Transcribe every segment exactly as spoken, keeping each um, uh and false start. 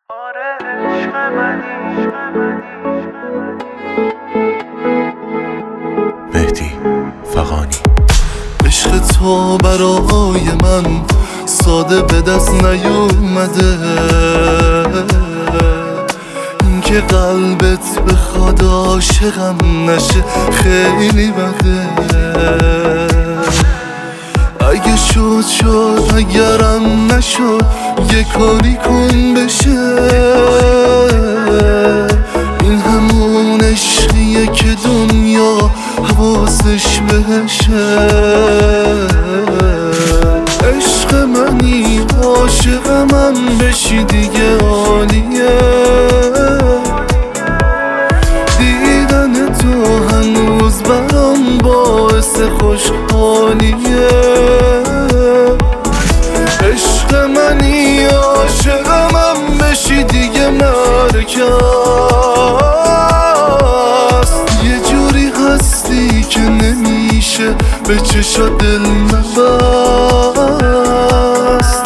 مهدی فغانی. عشق تو برای من ساده به دست نیومده، این که قلبت بخواد عاشقم نشه خیلی بده. اگه شد شد، اگرم نشد یه کاری کن بشه. این همون عشقیه که دنیا حواسش بهشه. عشق منی، عاشق من بشی دیگه عالیه. دیدن تو هنوز برام باعث خوشحالیه. عشق منی، عاشق من بشی دیگه مرکز. یه جوری هستی که نمیشه به چشا دل نبست.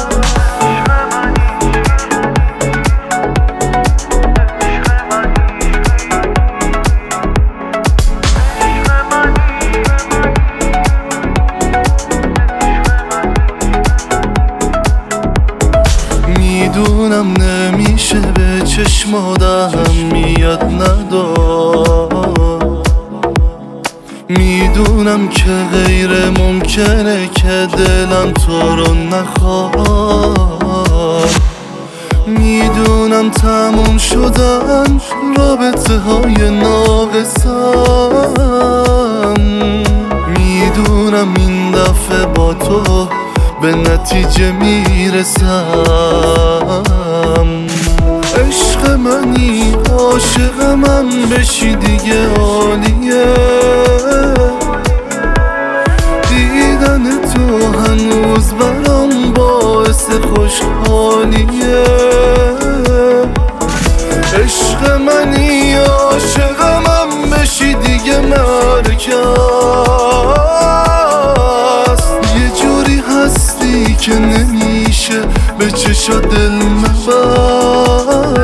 میدونم نمیشه به چشمادم میاد ندار. میدونم که غیر ممکنه که دلم تو رو نخواد. میدونم تموم شدن رابطه های ناقصم. میدونم این دفعه با تو به نتیجه میرسم. عشق منی، عاشق من بشی دیگه عالیه. دیدن تو هنوز برام باعث خوشحالیه. عشق منی، عاشق من بشی دیگه مرکز. یه جوری هستی که نمیشه به چشا دل نبست.